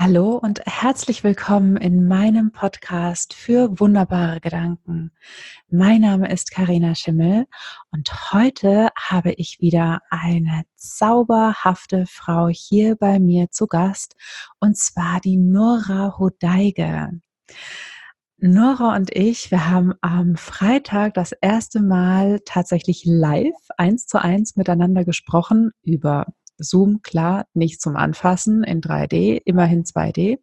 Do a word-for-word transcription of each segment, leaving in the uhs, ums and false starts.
Hallo und herzlich willkommen in meinem Podcast für wunderbare Gedanken. Mein Name ist Karina Schimmel und heute habe ich wieder eine zauberhafte Frau hier bei mir zu Gast, und zwar die Nora Hodeige. Nora und ich, wir haben am Freitag das erste Mal tatsächlich live eins zu eins miteinander gesprochen über Zoom, klar, nicht zum Anfassen in drei D, immerhin zwei D,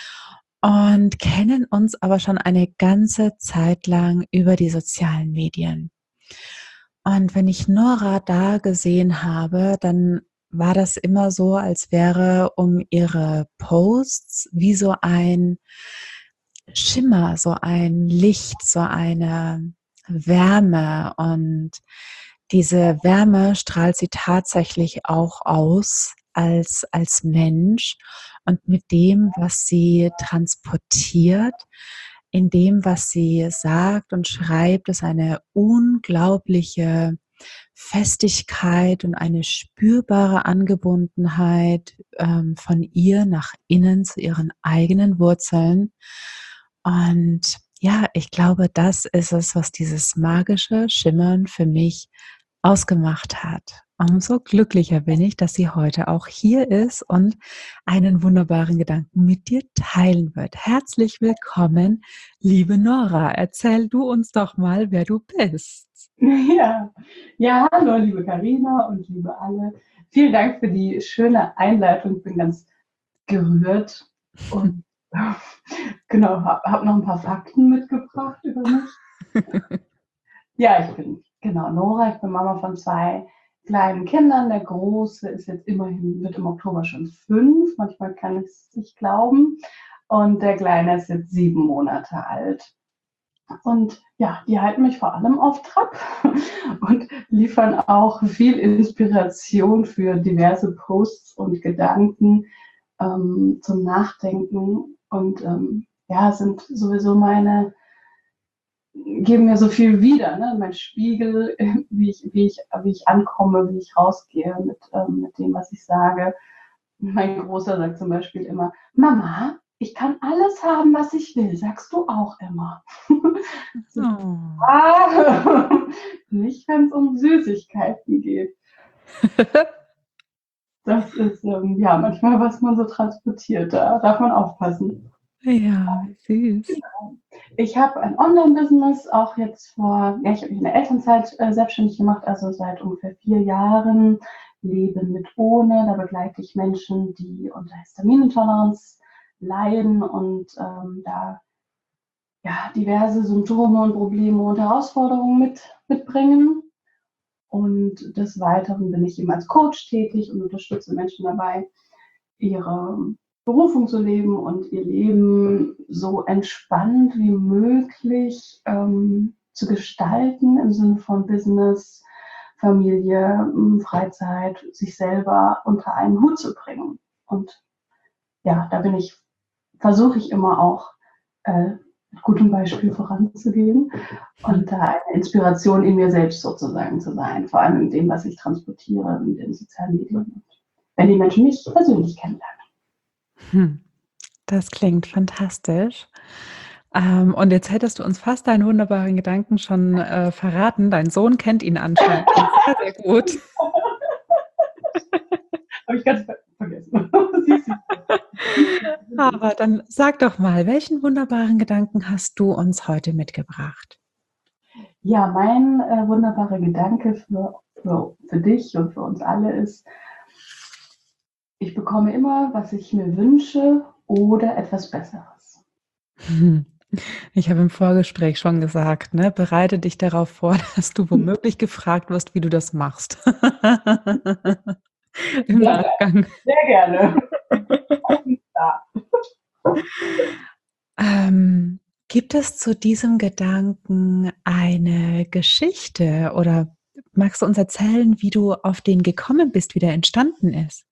und kennen uns aber schon eine ganze Zeit lang über die sozialen Medien. Und wenn ich Nora da gesehen habe, dann war das immer so, als wäre um ihre Posts wie so ein Schimmer, so ein Licht, so eine Wärme, und diese Wärme strahlt sie tatsächlich auch aus als, als Mensch, und mit dem, was sie transportiert, in dem, was sie sagt und schreibt, ist eine unglaubliche Festigkeit und eine spürbare Angebundenheit ähm, von ihr nach innen zu ihren eigenen Wurzeln. Und ja, ich glaube, das ist es, was dieses magische Schimmern für mich ausgemacht hat. Umso glücklicher bin ich, dass sie heute auch hier ist und einen wunderbaren Gedanken mit dir teilen wird. Herzlich willkommen, liebe Nora. Erzähl du uns doch mal, wer du bist. Ja, ja, hallo, liebe Karina und liebe alle. Vielen Dank für die schöne Einleitung. Ich bin ganz gerührt und genau, habe hab noch ein paar Fakten mitgebracht über mich. Ja, ich bin genau Nora. Ich bin Mama von zwei kleinen Kindern. Der Große ist jetzt immerhin, wird im Oktober schon fünf. Manchmal kann ich es nicht glauben. Und der Kleine ist jetzt sieben Monate alt. Und ja, die halten mich vor allem auf Trab und liefern auch viel Inspiration für diverse Posts und Gedanken ähm, zum Nachdenken. Und ähm, ja, sind sowieso meine, geben mir so viel wieder, ne? Mein Spiegel, wie ich, wie, ich, wie ich ankomme, wie ich rausgehe mit, ähm, mit dem, was ich sage. Mein Großer sagt zum Beispiel immer: Mama, ich kann alles haben, was ich will, sagst du auch immer. So, Oh. ah, nicht, wenn es um Süßigkeiten geht. Das ist ähm, ja manchmal, was man so transportiert. Da darf man aufpassen. Ja, wie süß. Ich habe ein Online-Business auch jetzt vor, ja, ich habe mich in der Elternzeit äh, selbstständig gemacht, also seit ungefähr vier Jahren. Leben mit ohne, da begleite ich Menschen, die unter Histaminintoleranz leiden und ähm, da ja, diverse Symptome und Probleme und Herausforderungen mit, mitbringen. Und des Weiteren bin ich eben als Coach tätig und unterstütze Menschen dabei, ihre Berufung zu leben und ihr Leben so entspannt wie möglich ähm, zu gestalten im Sinne von Business, Familie, Freizeit, sich selber unter einen Hut zu bringen. Und ja, da bin ich, versuche ich immer auch äh, mit gutem Beispiel voranzugehen und da eine Inspiration in mir selbst sozusagen zu sein, vor allem in dem, was ich transportiere in den sozialen Medien, wenn die Menschen mich persönlich kennenlernen. Hm, das klingt fantastisch. Ähm, und jetzt hättest du uns fast deinen wunderbaren Gedanken schon äh, verraten. Dein Sohn kennt ihn anscheinend schon sehr, sehr gut. Habe ich ganz ver vergessen. Aber dann sag doch mal, welchen wunderbaren Gedanken hast du uns heute mitgebracht? Ja, mein äh, wunderbarer Gedanke für, für, für dich und für uns alle ist: Ich bekomme immer, was ich mir wünsche oder etwas Besseres. Hm. Ich habe im Vorgespräch schon gesagt, ne, bereite dich darauf vor, dass du womöglich gefragt wirst, wie du das machst. Im Gerne, Nachgang. sehr gerne. Ja. Ähm, gibt es zu diesem Gedanken eine Geschichte, oder magst du uns erzählen, wie du auf den gekommen bist, wie der entstanden ist?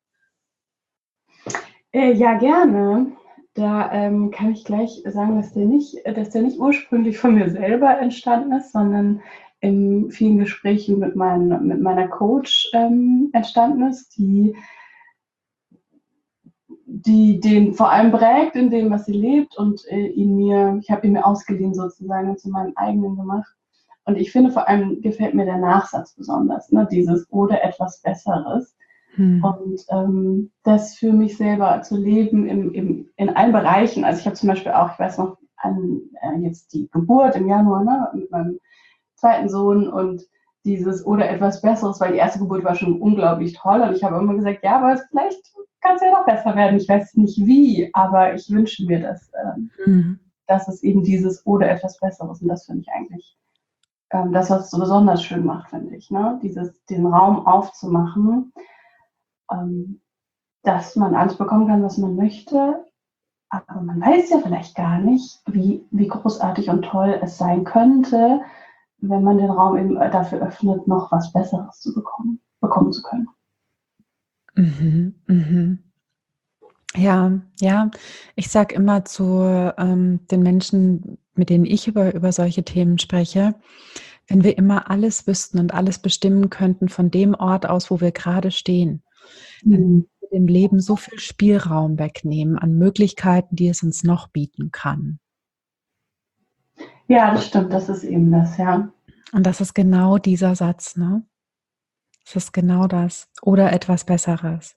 Äh, ja, gerne. Da ähm, kann ich gleich sagen, dass der, nicht, dass der nicht ursprünglich von mir selber entstanden ist, sondern in vielen Gesprächen mit, mein, mit meiner Coach ähm, entstanden ist, die die den vor allem prägt in dem, was sie lebt und äh, ihn mir, ich habe ihn mir ausgeliehen sozusagen und zu meinem eigenen gemacht. Und ich finde, vor allem gefällt mir der Nachsatz besonders, ne? Dieses oder etwas Besseres. Hm. Und ähm, das für mich selber zu leben im, im, in allen Bereichen. Also ich habe zum Beispiel auch, ich weiß noch, an äh, jetzt die Geburt im Januar, ne, mit meinem zweiten Sohn und dieses oder etwas Besseres, weil die erste Geburt war schon unglaublich toll und ich habe immer gesagt, ja, aber vielleicht kann es ja noch besser werden. Ich weiß nicht wie, aber ich wünsche mir das, ähm, mhm. dass es eben dieses oder etwas Besseres und das finde ich eigentlich ähm, das, was es so besonders schön macht, finde ich, ne? Dieses, den Raum aufzumachen, ähm, dass man alles bekommen kann, was man möchte, aber man weiß ja vielleicht gar nicht, wie, wie großartig und toll es sein könnte, wenn man den Raum eben dafür öffnet, noch was Besseres zu bekommen, bekommen zu können. Mhm, mhm. Ja, ja. Ich sage immer zu ähm, den Menschen, mit denen ich über, über solche Themen spreche, wenn wir immer alles wüssten und alles bestimmen könnten von dem Ort aus, wo wir gerade stehen, dann würden wir dem Leben so viel Spielraum wegnehmen an Möglichkeiten, die es uns noch bieten kann. Ja, das stimmt, das ist eben das, ja. Und das ist genau dieser Satz, ne? Das ist genau das. Oder etwas Besseres.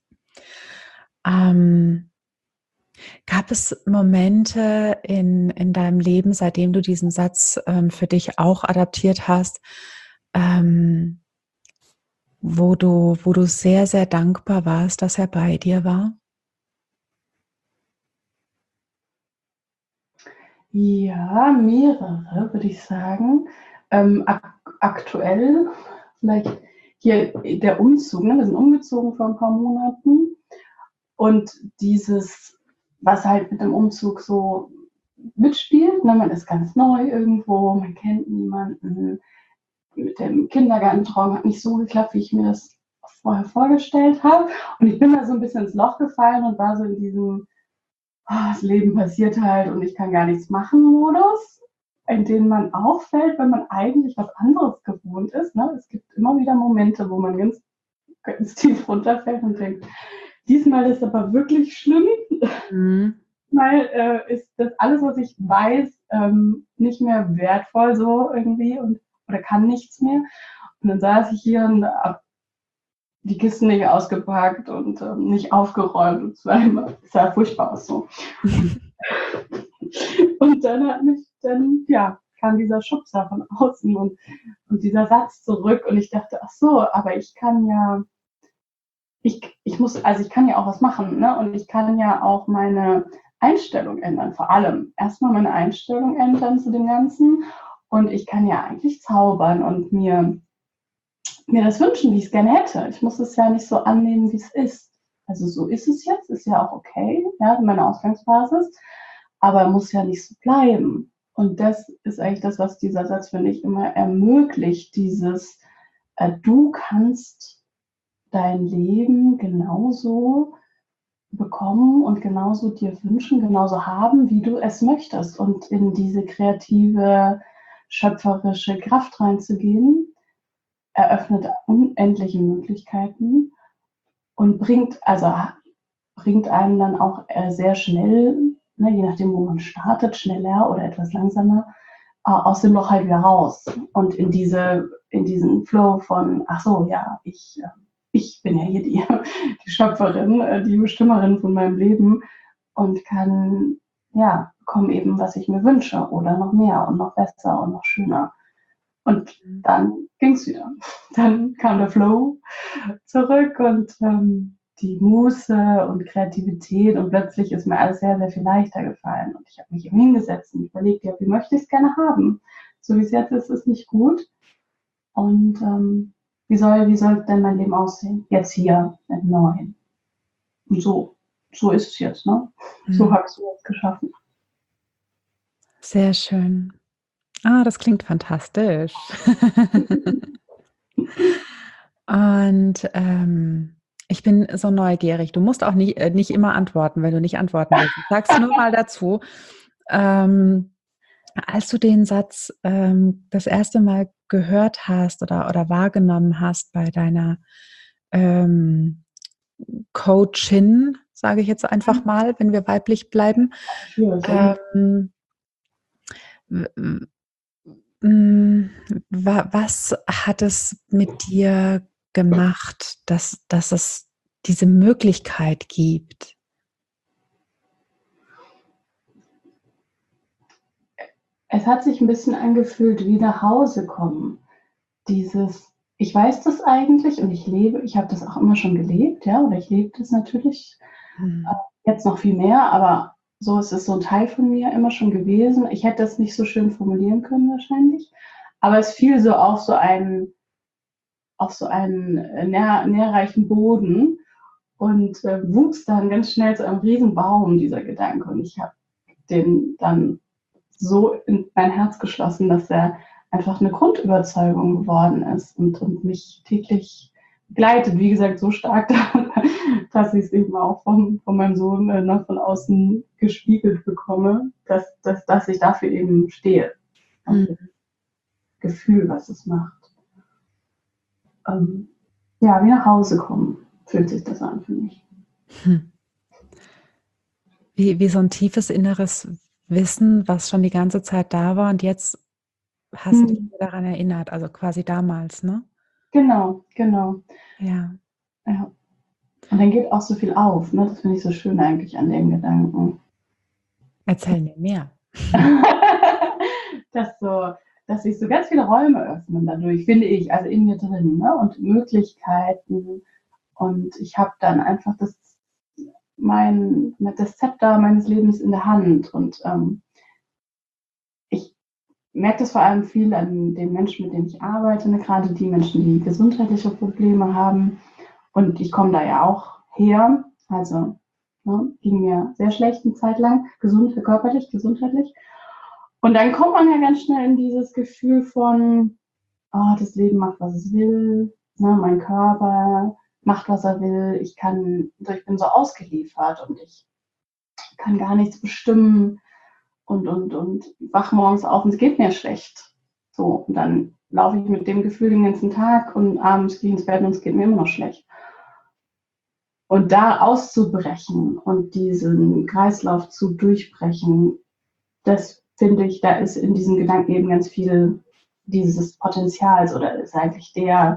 Ähm, gab es Momente in, in deinem Leben, seitdem du diesen Satz ähm, für dich auch adaptiert hast, ähm, wo du, wo du sehr, sehr dankbar warst, dass er bei dir war? Ja, mehrere, würde ich sagen. Ähm, ak- aktuell vielleicht hier der Umzug, ne? Wir sind umgezogen vor ein paar Monaten und dieses, was halt mit dem Umzug so mitspielt, ne? Man ist ganz neu irgendwo, man kennt niemanden, mit dem Kindergartentraum hat nicht so geklappt, wie ich mir das vorher vorgestellt habe und ich bin da so ein bisschen ins Loch gefallen und war so in diesem oh, das Leben passiert halt und ich kann gar nichts machen Modus, in denen man auffällt, wenn man eigentlich was anderes gewohnt ist. Ne? Es gibt immer wieder Momente, wo man ganz, ganz tief runterfällt und denkt, diesmal ist aber wirklich schlimm. Mhm. Mal äh, ist das alles, was ich weiß, ähm, nicht mehr wertvoll so irgendwie und oder kann nichts mehr. Und dann saß ich hier und habe die Kisten nicht ausgepackt und ähm, nicht aufgeräumt. Und es war immer, es sah furchtbar aus so. Und dann hat mich dann, ja, kam dieser Schubser von außen und, und dieser Satz zurück und ich dachte, ach so, aber ich kann ja, ich, ich muss, also ich kann ja auch was machen, ne? Und ich kann ja auch meine Einstellung ändern, vor allem erstmal meine Einstellung ändern zu dem Ganzen und ich kann ja eigentlich zaubern und mir, mir das wünschen, wie ich es gerne hätte. Ich muss es ja nicht so annehmen, wie es ist. Also so ist es jetzt, ist ja auch okay, ja, meine Ausgangsbasis, aber muss ja nicht so bleiben. Und das ist eigentlich das, was dieser Satz, finde ich, immer ermöglicht, dieses, äh, du kannst dein Leben genauso bekommen und genauso dir wünschen, genauso haben, wie du es möchtest und in diese kreative, schöpferische Kraft reinzugehen, eröffnet unendliche Möglichkeiten und bringt, also bringt einen dann auch sehr schnell, ne, je nachdem, wo man startet, schneller oder etwas langsamer, äh, aus dem Loch halt wieder raus und in diese, in diesen Flow von, ach so, ja, ich, ich bin ja hier die, die Schöpferin, die Bestimmerin von meinem Leben und kann, ja, bekomme eben, was ich mir wünsche oder noch mehr und noch besser und noch schöner. Und dann ging es wieder. Dann kam der Flow zurück und ähm, die Muße und Kreativität und plötzlich ist mir alles sehr, sehr viel leichter gefallen. Und ich habe mich eben hingesetzt und überlegt, ja, wie möchte ich es gerne haben? So wie es jetzt ist, ist nicht gut. Und ähm, wie soll, wie soll denn mein Leben aussehen? Jetzt hier, mit Neuen. Und so, so ist es jetzt, ne? Mhm. So habe ich es jetzt geschaffen. Sehr schön. Ah, das klingt fantastisch. Und ähm, ich bin so neugierig. Du musst auch nicht, äh, nicht immer antworten, wenn du nicht antworten willst. Ich sag's nur mal dazu. Ähm, als du den Satz ähm, das erste Mal gehört hast oder, oder wahrgenommen hast bei deiner ähm, Coachin, sage ich jetzt einfach mal, wenn wir weiblich bleiben. Schwierig, ja. Ähm, w- m, wa- was hat es mit dir gemacht, dass, dass es diese Möglichkeit gibt? Es hat sich ein bisschen angefühlt wie nach Hause kommen. Dieses, ich weiß das eigentlich und ich lebe, ich habe das auch immer schon gelebt, ja, oder ich lebe das natürlich Hm. jetzt noch viel mehr, aber so ist es so ein Teil von mir immer schon gewesen. Ich hätte das nicht so schön formulieren können wahrscheinlich, aber es fiel so auf so einen, auf so einen äh, nähr, nährreichen Boden und äh, wuchs dann ganz schnell zu einem Riesenbaum, dieser Gedanke. Und ich habe den dann so in mein Herz geschlossen, dass er einfach eine Grundüberzeugung geworden ist und, und mich täglich begleitet. Wie gesagt, so stark, dass ich es eben auch vom, von meinem Sohn äh, noch von außen gespiegelt bekomme, dass, dass, dass ich dafür eben stehe. Und Hm. das Gefühl, was es macht. Ähm, ja, wie nach Hause kommen, fühlt sich das an für mich. Hm. Wie, wie so ein tiefes inneres Wissen, was schon die ganze Zeit da war und jetzt hast du dich Hm. wieder daran erinnert, also quasi damals, ne? Genau, genau. Ja. Ja. Und dann geht auch so viel auf, ne? Das finde ich so schön eigentlich an dem Gedanken. Erzähl mir mehr. dass, so, dass sich so ganz viele Räume öffnen dadurch, finde ich, also in mir drin, ne? Und Möglichkeiten. Und ich habe dann einfach das, mein, das Zepter meines Lebens in der Hand. Und ähm, ich merke das vor allem viel an den Menschen, mit denen ich arbeite, ne? Gerade die Menschen, die gesundheitliche Probleme haben. Und ich komme da ja auch her. Also ne, ging mir sehr schlecht eine Zeit lang, gesund, körperlich, gesundheitlich. Und dann kommt man ja ganz schnell in dieses Gefühl von, oh, das Leben macht, was es will, ne, mein Körper macht, was er will, ich kann, ich bin so ausgeliefert und ich kann gar nichts bestimmen und, und, und wach morgens auf und es geht mir schlecht. So, und dann laufe ich mit dem Gefühl den ganzen Tag und abends gehe ich ins Bett und es geht mir immer noch schlecht. Und da auszubrechen und diesen Kreislauf zu durchbrechen, das finde ich, da ist in diesem Gedanken eben ganz viel dieses Potenzials oder ist eigentlich der,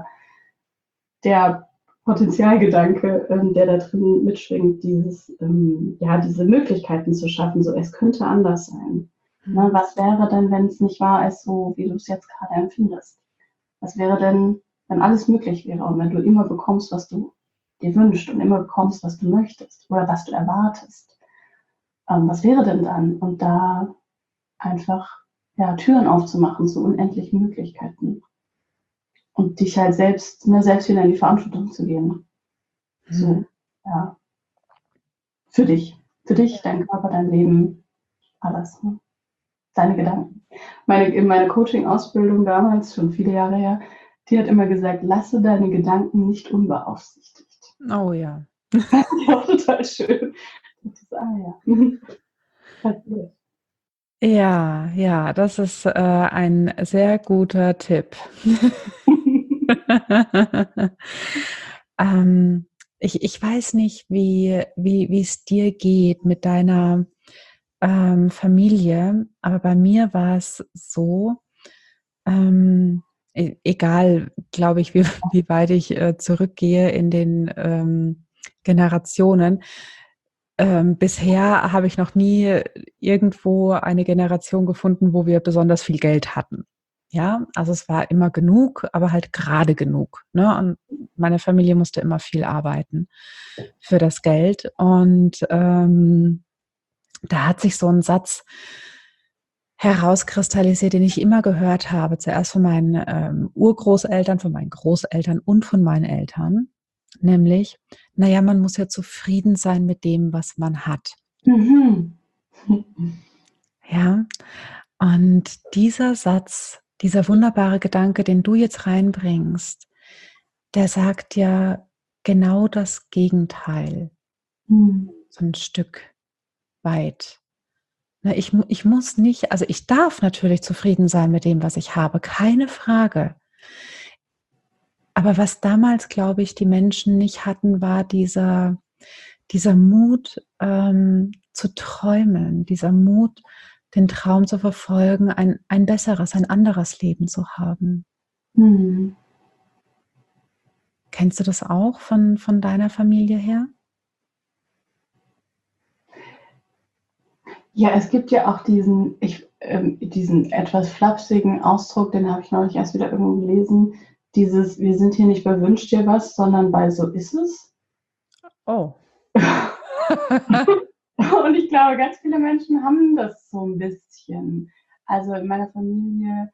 der Potenzialgedanke, ähm, der da drin mitschwingt, dieses, ähm, ja, diese Möglichkeiten zu schaffen, so es könnte anders sein. Hm. Ne, was wäre denn, wenn es nicht wahr ist, so wie du es jetzt gerade empfindest? Was wäre denn, wenn alles möglich wäre und wenn du immer bekommst, was du dir wünschst und immer bekommst, was du möchtest oder was du erwartest? Ähm, was wäre denn dann? Und da einfach ja, Türen aufzumachen zu unendlichen Möglichkeiten. Und dich halt selbst, ne, selbst wieder in die Verantwortung zu gehen. So, Hm. ja. Für dich. Für dich, dein Körper, dein Leben, alles. Ne? Deine Gedanken. Meine, in meiner Coaching-Ausbildung damals, schon viele Jahre her, die hat immer gesagt, lasse deine Gedanken nicht unbeaufsichtigt. Oh ja. Das fand ich auch total schön. Das ist, ah ja. Ja, ja, das ist äh, ein sehr guter Tipp. ähm, ich, ich weiß nicht, wie, wie, wie es dir geht mit deiner ähm, Familie, aber bei mir war es so, ähm, e- egal, glaube ich, wie, wie weit ich äh, zurückgehe in den ähm, Generationen. Ähm, bisher habe ich noch nie irgendwo eine Generation gefunden, wo wir besonders viel Geld hatten. Ja, also es war immer genug, aber halt gerade genug. Ne? Und meine Familie musste immer viel arbeiten für das Geld. Und ähm, da hat sich so ein Satz herauskristallisiert, den ich immer gehört habe, zuerst von meinen ähm, Urgroßeltern, von meinen Großeltern und von meinen Eltern, nämlich, naja, man muss ja zufrieden sein mit dem, was man hat. Mhm. Ja, und dieser Satz, dieser wunderbare Gedanke, den du jetzt reinbringst, der sagt ja genau das Gegenteil, Mhm. so ein Stück weit. Na, ich, ich muss nicht, also ich darf natürlich zufrieden sein mit dem, was ich habe, keine Frage. Aber was damals, glaube ich, die Menschen nicht hatten, war dieser, dieser Mut ähm, zu träumen, dieser Mut, den Traum zu verfolgen, ein, ein besseres, ein anderes Leben zu haben. Mhm. Kennst du das auch von, von deiner Familie her? Ja, es gibt ja auch diesen, ich, ähm, diesen etwas flapsigen Ausdruck, den habe ich neulich erst wieder irgendwo gelesen, dieses, wir sind hier nicht bei Wünsch dir was, sondern bei so ist es. Oh. Und ich glaube, ganz viele Menschen haben das so ein bisschen. Also in meiner Familie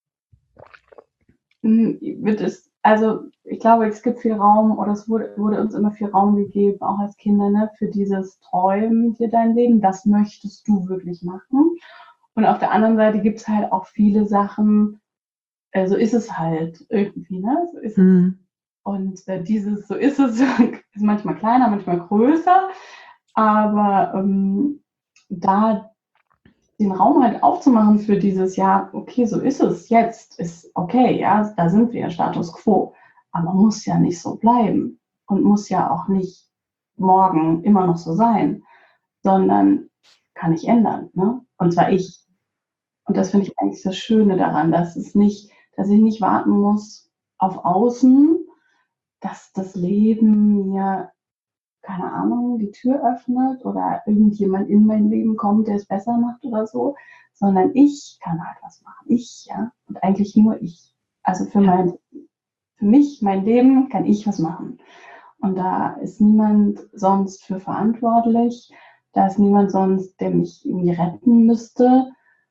hm, wird es, also ich glaube, es gibt viel Raum oder es wurde, wurde uns immer viel Raum gegeben, auch als Kinder, ne, für dieses Träumen dir dein Leben, das möchtest du wirklich machen. Und auf der anderen Seite gibt es halt auch viele Sachen, äh, so ist es halt irgendwie, ne? So ist es. Hm. Und äh, dieses so ist es ist manchmal kleiner, manchmal größer, aber ähm, da den Raum halt aufzumachen für dieses, ja, okay, so ist es jetzt, ist okay, ja, da sind wir, Status quo. Aber muss ja nicht so bleiben und muss ja auch nicht morgen immer noch so sein, sondern kann ich ändern, ne? Und zwar ich. Und das finde ich eigentlich das Schöne daran, dass es nicht, dass ich nicht warten muss auf außen, dass das Leben mir, keine Ahnung, die Tür öffnet oder irgendjemand in mein Leben kommt, der es besser macht oder so, sondern ich kann halt was machen. Ich, ja. Und eigentlich nur ich. Also für Ja. mein, für mich, mein Leben kann ich was machen. Und da ist niemand sonst für verantwortlich. Da ist niemand sonst, der mich irgendwie retten müsste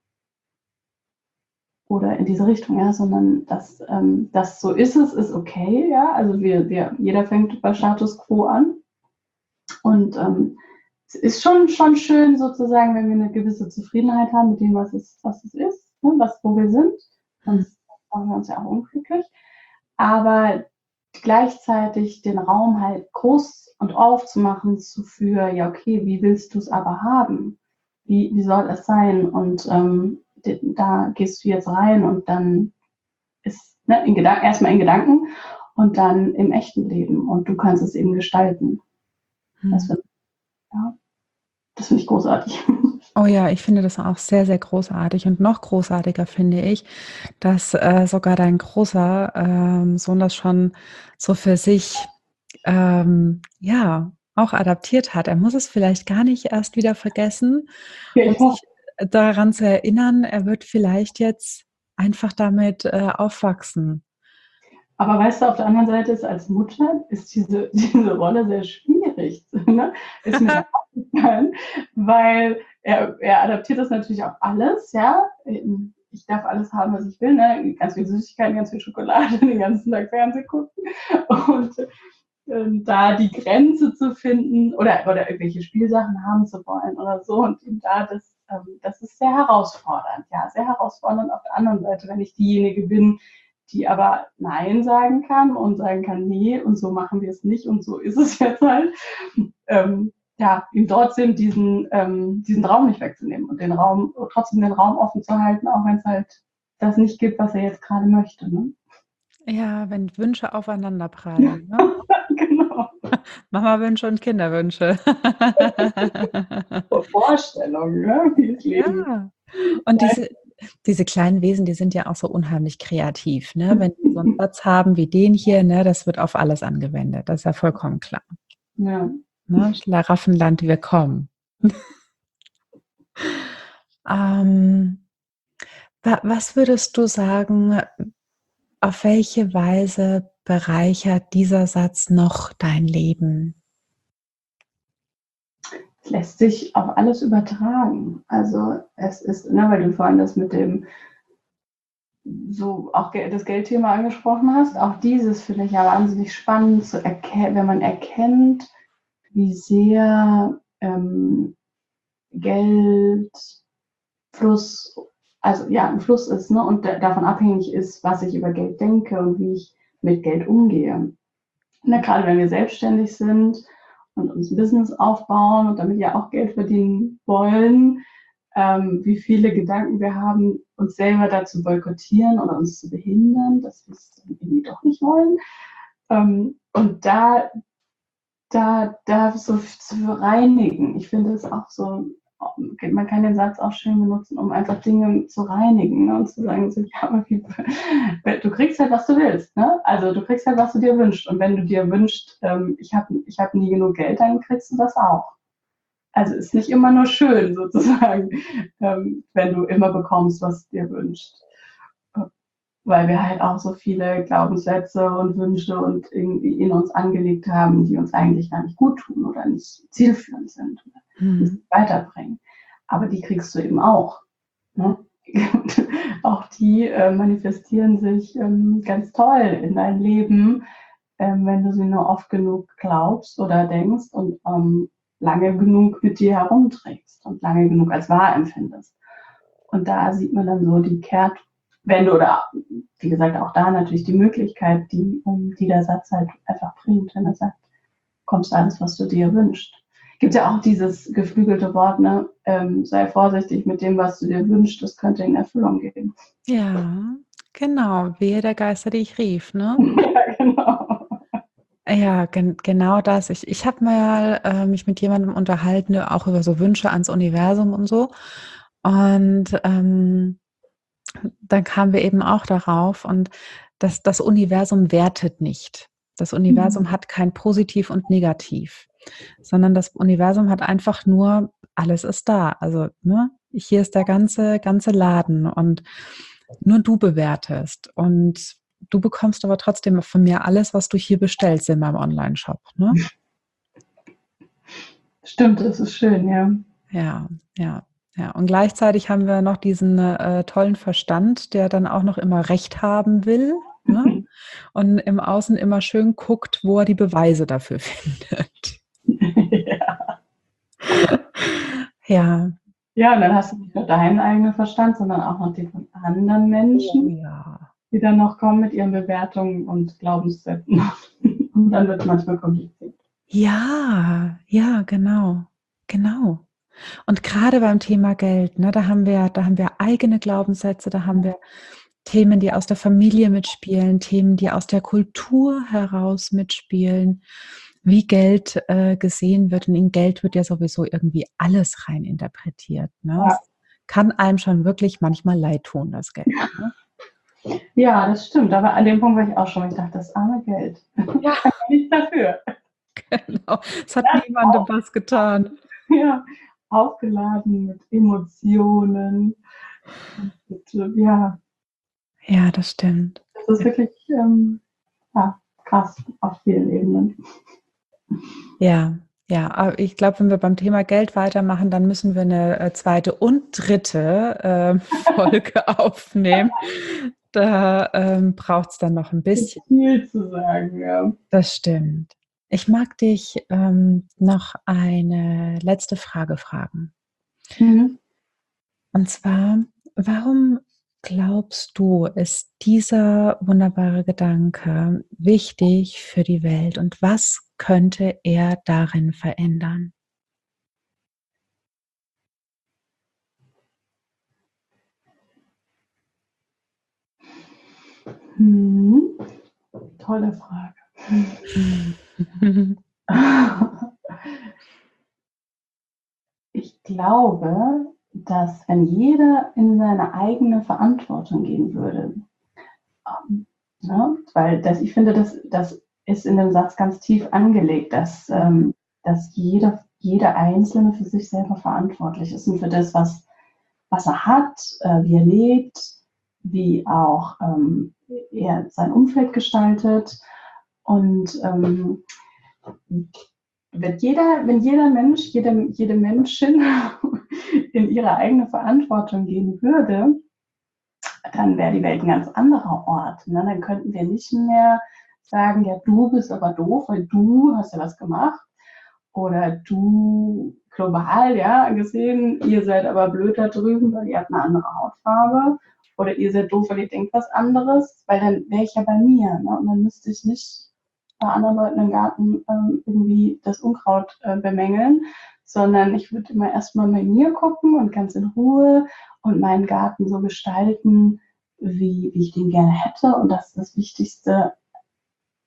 oder in diese Richtung, ja, sondern das, ähm, das so ist es, ist okay, ja. Also wir, wir, jeder fängt bei Status quo an. Und ähm, es ist schon, schon schön sozusagen, wenn wir eine gewisse Zufriedenheit haben mit dem, was es, was es ist, ne, was, wo wir sind. Sonst machen wir uns ja auch unglücklich. Aber gleichzeitig den Raum halt groß und aufzumachen zu für, ja, okay, wie willst du es aber haben? Wie, wie soll es sein? Und ähm, da gehst du jetzt rein und dann ist ne, in Gedan- erstmal in Gedanken und dann im echten Leben. Und du kannst es eben gestalten. Das Hm. finde ja, das find ich großartig. Oh ja, ich finde das auch sehr, sehr großartig. Und noch großartiger finde ich, dass äh, sogar dein großer ähm, Sohn das schon so für sich ähm, ja auch adaptiert hat. Er muss es vielleicht gar nicht erst wieder vergessen Ja, ich und hoffe. sich daran zu erinnern, er wird vielleicht jetzt einfach damit äh, aufwachsen. Aber weißt du, auf der anderen Seite ist als Mutter ist diese, diese Rolle sehr schwierig. Ne? Ist mir dann aufgefallen, weil er, er adaptiert das natürlich auf alles, ja. Ich darf alles haben, was ich will, ne? Ganz viel Süßigkeiten, ganz viel Schokolade, den ganzen Tag Fernsehen gucken. Und ähm, da die Grenze zu finden oder, oder irgendwelche Spielsachen haben zu wollen oder so. Und ihm da das, ähm, das ist sehr herausfordernd, ja, sehr herausfordernd auf der anderen Seite, wenn ich diejenige bin, die aber Nein sagen kann und sagen kann, nee, und so machen wir es nicht und so ist es jetzt halt. Ähm, ja, ihm trotzdem diesen, ähm, diesen Raum nicht wegzunehmen und den Raum, trotzdem den Raum offen zu halten, auch wenn es halt das nicht gibt, was er jetzt gerade möchte. Ne? Ja, wenn Wünsche aufeinander prallen, ne? Genau. Mama-Wünsche und Kinderwünsche. Vorstellungen, ne? Wie das Leben Ja, und diese diese kleinen Wesen, die sind ja auch so unheimlich kreativ, ne? Wenn die so 'n Satz haben wie den hier, ne, das wird auf alles angewendet. Das ist ja vollkommen klar, ja. ne? Schlaraffenland, wir kommen. Ähm, wa was würdest du sagen, auf welche Weise bereichert dieser Satz noch dein Leben? Es lässt sich auf alles übertragen. Also es ist, ne, weil du vorhin das mit dem so auch das Geldthema angesprochen hast, auch dieses finde ich ja wahnsinnig spannend zu erkennen, wenn man erkennt, wie sehr ähm, Geld Fluss, also ja, ein Fluss ist, ne, und da, davon abhängig ist, was ich über Geld denke und wie ich mit Geld umgehe. Ne, gerade wenn wir selbstständig sind und uns ein Business aufbauen und damit ja auch Geld verdienen wollen, ähm, wie viele Gedanken wir haben, uns selber dazu boykottieren oder uns zu behindern, dass wir es irgendwie doch nicht wollen. Ähm, und da da, da so zu reinigen. Ich finde es auch so, man kann den Satz auch schön benutzen, um einfach Dinge zu reinigen, ne? Und zu sagen, so, ja, du kriegst halt, was du willst. Ne? Also du kriegst halt, was du dir wünschst. Und wenn du dir wünschst, ähm, ich habe ich hab nie genug Geld, dann kriegst du das auch. Also ist nicht immer nur schön sozusagen, ähm, wenn du immer bekommst, was du dir wünschst. Weil wir halt auch so viele Glaubenssätze und Wünsche und irgendwie in uns angelegt haben, die uns eigentlich gar nicht gut tun oder nicht zielführend sind oder Mhm. nicht weiterbringen. Aber die kriegst du eben auch. Ne? Auch die äh, manifestieren sich ähm, ganz toll in dein Leben, ähm, wenn du sie nur oft genug glaubst oder denkst und ähm, lange genug mit dir herumträgst und lange genug als wahr empfindest. Und da sieht man dann so die Kehrtwende oder, wie gesagt, auch da natürlich die Möglichkeit, die, die der Satz halt einfach bringt, wenn er sagt, kommst alles, was du dir wünschst. Gibt ja auch dieses geflügelte Wort, ne, ähm, sei vorsichtig mit dem, was du dir wünschst, das könnte in Erfüllung gehen. Ja, genau, wehe der Geister, die ich rief, ne? Ja, genau. Ja, gen genau das. Ich ich habe mal, äh, mich mit jemandem unterhalten, auch über so Wünsche ans Universum und so. Und, ähm, dann kamen wir eben auch darauf und das das Universum wertet nicht. Das Universum Mhm. hat kein Positiv und Negativ, sondern das Universum hat einfach nur alles ist da. Also, ne, hier ist der ganze ganze Laden und nur du bewertest. Und du bekommst aber trotzdem von mir alles, was du hier bestellst in meinem Onlineshop, ne? Stimmt, das ist schön, ja. Ja, ja, ja. Und gleichzeitig haben wir noch diesen, äh, tollen Verstand, der dann auch noch immer Recht haben will, ne? Und im Außen immer schön guckt, wo er die Beweise dafür findet. Ja. Ja. Ja, und dann hast du nicht nur deinen eigenen Verstand, sondern auch noch den von anderen Oh Menschen, ja. die dann noch kommen mit ihren Bewertungen und Glaubenssätzen. Und dann wird es manchmal kompliziert. Ja, ja, genau, genau. Und grade beim Thema Geld, ne, da haben wir da haben wir eigene Glaubenssätze, da haben wir Themen, die aus der Familie mitspielen, Themen, die aus der Kultur heraus mitspielen, wie Geld, äh, gesehen wird. Und in Geld wird ja sowieso irgendwie alles rein interpretiert, ne? Ja. Es kann einem schon wirklich manchmal leid tun, das Geld, ne? Ja, das stimmt. Aber an dem Punkt war ich auch schon. Ich dachte, das arme Geld. Ja, Kann ja nichts dafür. genau. Es hat Das niemandem auch, was getan. ja, aufgeladen mit Emotionen. Und, ja, Ja, das stimmt. das ist wirklich ähm, ja, krass auf vielen Ebenen. Ja, ja, aber ich glaube, wenn wir beim Thema Geld weitermachen, dann müssen wir eine äh, zweite und dritte, ähm, Folge aufnehmen. Da, ähm, braucht's dann noch ein bisschen. Viel zu sagen, ja. Das stimmt. Ich mag dich, ähm, noch eine letzte Frage fragen. Mhm. Und zwar, warum glaubst du, ist dieser wunderbare Gedanke wichtig für die Welt und was könnte er darin verändern? Mhm. Tolle Frage. Ich glaube, dass wenn jeder in seine eigene Verantwortung gehen würde, ähm, ne, weil das, ich finde, das, das ist in dem Satz ganz tief angelegt, dass, ähm, dass jeder, jeder Einzelne für sich selber verantwortlich ist und für das, was, was er hat, äh, wie er lebt, wie auch ähm, er sein Umfeld gestaltet. Und ähm, wenn jeder, wenn jeder Mensch, jede, jede Menschin in ihre eigene Verantwortung gehen würde, dann wäre die Welt ein ganz anderer Ort. Ne? Dann könnten wir nicht mehr sagen, ja, du bist aber doof, weil du hast ja was gemacht. Oder du global, ja, gesehen, ihr seid aber blöd da drüben, weil ihr habt eine andere Hautfarbe. Oder ihr seid doof, weil ihr denkt was anderes. Weil dann wäre ich ja bei mir. Ne? Und dann müsste ich nicht bei anderen Leuten im Garten ähm, irgendwie das Unkraut äh, bemängeln, sondern ich würde immer erstmal bei mir gucken und ganz in Ruhe und meinen Garten so gestalten, wie, wie ich den gerne hätte. Und das ist das Wichtigste,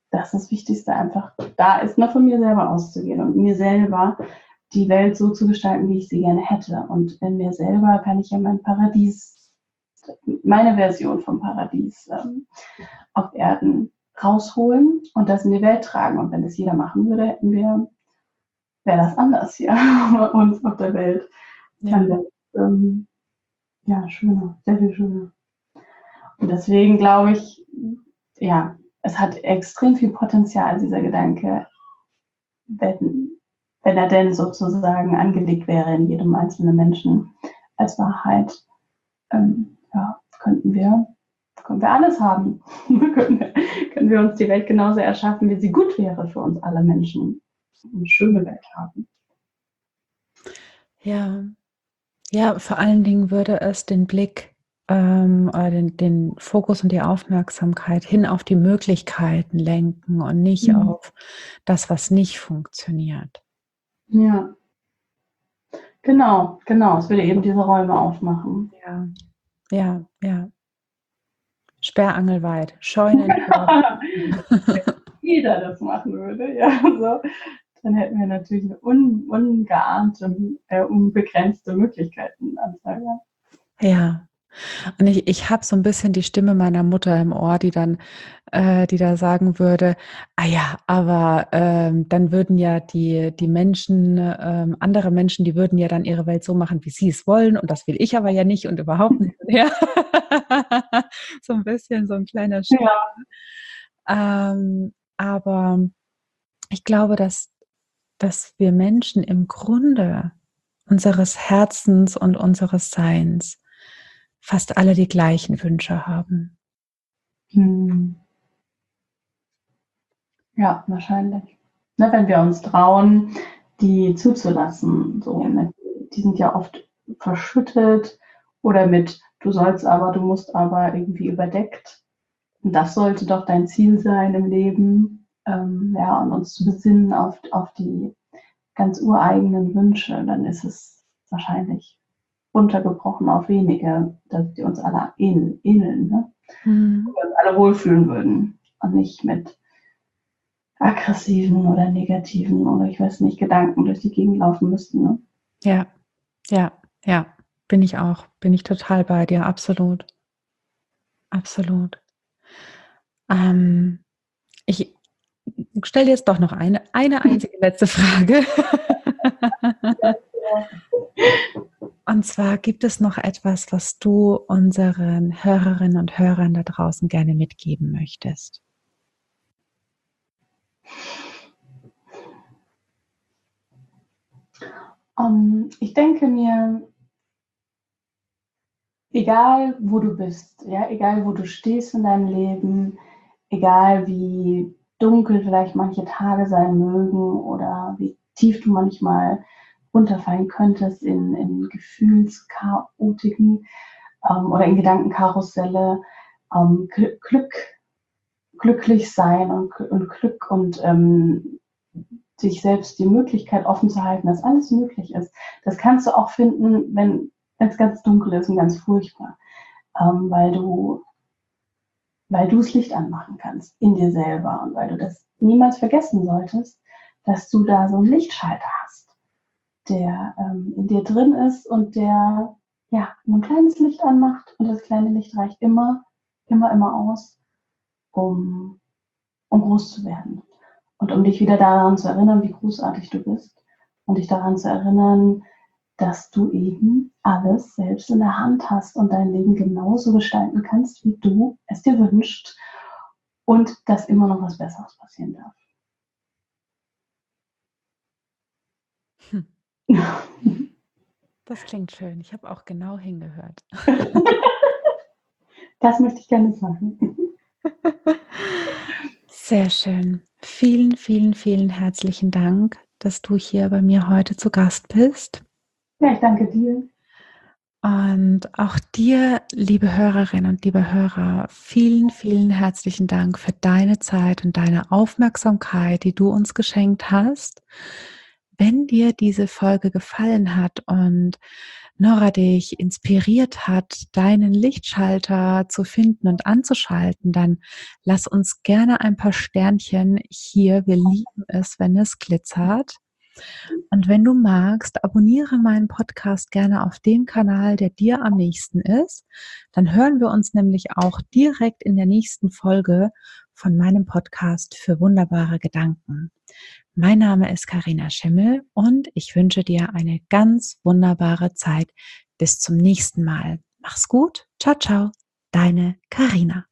das ist das Wichtigste einfach. Da ist mal von mir selber auszugehen und mir selber die Welt so zu gestalten, wie ich sie gerne hätte. Und in mir selber kann ich ja mein Paradies, meine Version vom Paradies ähm, auf Erden rausholen und das in die Welt tragen. Und wenn das jeder machen würde, hätten wir, wäre das anders hier bei uns auf der Welt. Ja. Dann wäre es ähm, ja, schöner, sehr viel schöner. Und deswegen glaube ich, ja, es hat extrem viel Potenzial, dieser Gedanke, wenn, wenn er denn sozusagen angelegt wäre in jedem einzelnen Menschen als Wahrheit, ähm, ja, könnten wir, können wir alles haben. können, wir, können wir uns die Welt genauso erschaffen, wie sie gut wäre für uns alle Menschen. Eine schöne Welt haben. Ja, ja, vor allen Dingen würde es den Blick ähm, oder den, den Fokus und die Aufmerksamkeit hin auf die Möglichkeiten lenken und nicht Mhm. auf das, was nicht funktioniert. Ja, genau, genau. Es würde eben diese Räume aufmachen. Ja, ja, ja. Sperrangelweit, Scheunen. Wenn jeder das machen würde, ja, so, dann hätten wir natürlich eine un, ungeahnte, äh, unbegrenzte Möglichkeitenanzahl. Ja, und ich, ich habe so ein bisschen die Stimme meiner Mutter im Ohr, die dann, äh, die da sagen würde, ah ja, aber ähm, dann würden ja die, die Menschen, ähm, andere Menschen, die würden ja dann ihre Welt so machen, wie sie es wollen und das will ich aber ja nicht und überhaupt nicht. Ja. So ein bisschen so ein kleiner Sch Ja, ähm, aber ich glaube, dass, dass wir Menschen im Grunde unseres Herzens und unseres Seins fast alle die gleichen Wünsche haben. hm. Ja, wahrscheinlich. Ne, wenn wir uns trauen, die zuzulassen. So, Ja. ne? Die sind ja oft verschüttet oder mit du sollst aber, du musst aber irgendwie überdeckt. Und das sollte doch dein Ziel sein im Leben. Ähm, ja, und uns zu besinnen auf, auf die ganz ureigenen Wünsche. Dann ist es wahrscheinlich runtergebrochen auf wenige, dass die uns alle ähneln, ähneln ne? Mhm. Wo wir uns alle wohlfühlen würden. Und nicht mit aggressiven oder negativen oder ich weiß nicht, Gedanken durch die Gegend laufen müssten. Ne? Ja, ja, ja, bin ich auch. Bin ich total bei dir, absolut. Absolut. Ähm, ich stelle dir jetzt doch noch eine, eine einzige letzte Frage. Und zwar, gibt es noch etwas, was du unseren Hörerinnen und Hörern da draußen gerne mitgeben möchtest? Um, ich denke mir, egal wo du bist, ja, egal wo du stehst in deinem Leben, egal wie dunkel vielleicht manche Tage sein mögen oder wie tief du manchmal runterfallen könntest in, in Gefühlschaotiken ähm, oder in Gedankenkarusselle, ähm, Glück, glücklich sein und, und Glück und ähm, sich selbst die Möglichkeit offen zu halten, dass alles möglich ist. Das kannst du auch finden, wenn es ganz dunkel ist und ganz furchtbar, ähm, weil du weil du das Licht anmachen kannst in dir selber und weil du das niemals vergessen solltest, dass du da so einen Lichtschalter hast, der ähm, in dir drin ist und der ja ein kleines Licht anmacht und das kleine Licht reicht immer, immer, immer aus, um, um groß zu werden. Und um dich wieder daran zu erinnern, wie großartig du bist. Und dich daran zu erinnern, dass du eben alles selbst in der Hand hast und dein Leben genauso gestalten kannst, wie du es dir wünschst. Und dass immer noch was Besseres passieren darf. Hm. Das klingt schön. Ich habe auch genau hingehört. Das möchte ich gerne sagen. Sehr schön. Vielen, vielen, vielen herzlichen Dank, dass du hier bei mir heute zu Gast bist. Ja, ich danke dir. Und auch dir, liebe Hörerinnen und liebe Hörer, vielen, vielen herzlichen Dank für deine Zeit und deine Aufmerksamkeit, die du uns geschenkt hast. wenn dir diese Folge gefallen hat und Nora dich inspiriert hat, deinen Lichtschalter zu finden und anzuschalten, dann lass uns gerne ein paar Sternchen hier. Wir lieben es, wenn es glitzert. Und wenn du magst, abonniere meinen Podcast gerne auf dem Kanal, der dir am nächsten ist. Dann hören wir uns nämlich auch direkt in der nächsten Folge von meinem Podcast für wunderbare Gedanken. Mein Name ist Carina Schimmel und ich wünsche dir eine ganz wunderbare Zeit. Bis zum nächsten Mal. Mach's gut. Ciao, ciao. Deine Carina.